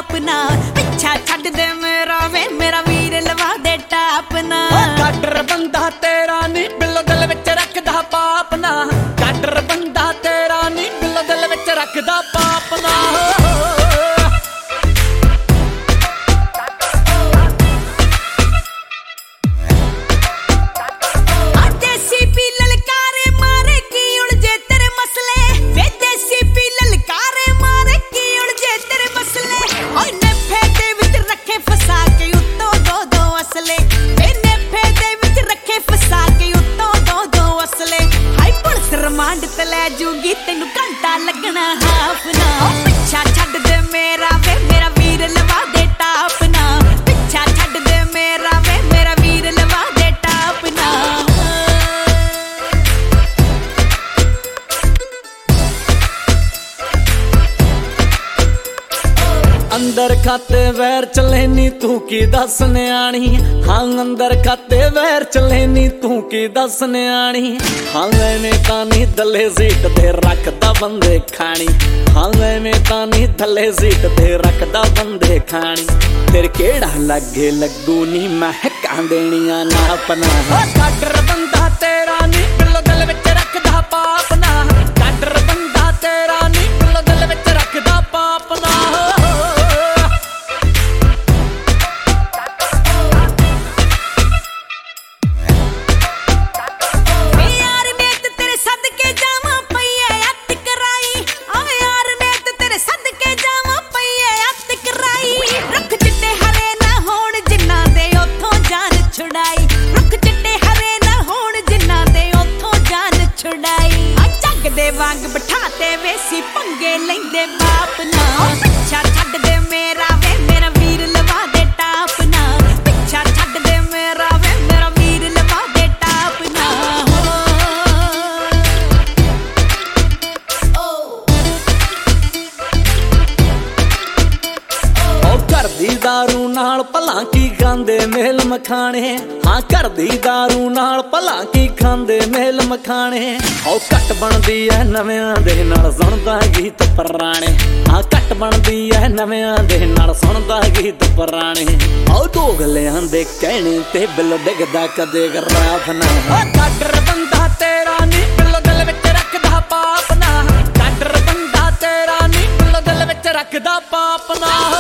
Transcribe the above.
top ना पिछा छड्ड दे मेरा वे मेरा वीर लवा दे टाप ना काडर बंदा तेरा नी बिल्लो दिल विच रखदा पाप ना काडर बंदा तेरा नी बिल्लो दिल विच रखदा पाप ना रिमांड ते लै जूगी तेनू घंटा लगना हाफ ना पिछा छड्ड दे मेरा वे मेरा वीर लवा दे टाप ना पिछा छड्ड दे मेरा वे मेरा वीर लवा दे टाप ना अंदर खाते वैर चले नी तू की दस न्याणी हाँ अंदर खाते वैर चले नी तू की दस न्याणी हाँ मैंने तानी दले सीट ते रखदा बंदे खानी हाँ मैंने तानी दले सीट ते रखदा बंदे खानी तेरे केड़ा लगे लगू नी महका देनिया ना अपना काडर बंदा तेरा नी बिल्लो दिल विच रखदा पाप ना काडर बंदा तेरा नी बिल्लो दिल विच रखदा पाप ना वांग बिठाते वेसी पंगे लेंदे बाप ना पिछा छड्ड दे मेरा वे मेरा वीर लवा दे टाप ना पिछा छड्ड दे मेरा वे मेरा वीर लवा दे टाप ना घर दी दारू नाल भला की खांदे मेल मखाने हाँ घर दी दारू नाल भला की खांदे मेल मखाने औ घट बनदी ऐ नविआं दे नाल सुणदा गीत पुराणे हाँ घट बनदी ऐ नविआं दे नाल सुणदा गीत पुराणे औ दोगलिआं दे कहणे ते बिल डिगदा कदे गराफ ना काडर बंदा तेरा नी बिल्लो दिल विच रखदा पाप ना काडर बंदा तेरा नी बिल्लो दिल विच रखदा पाप ना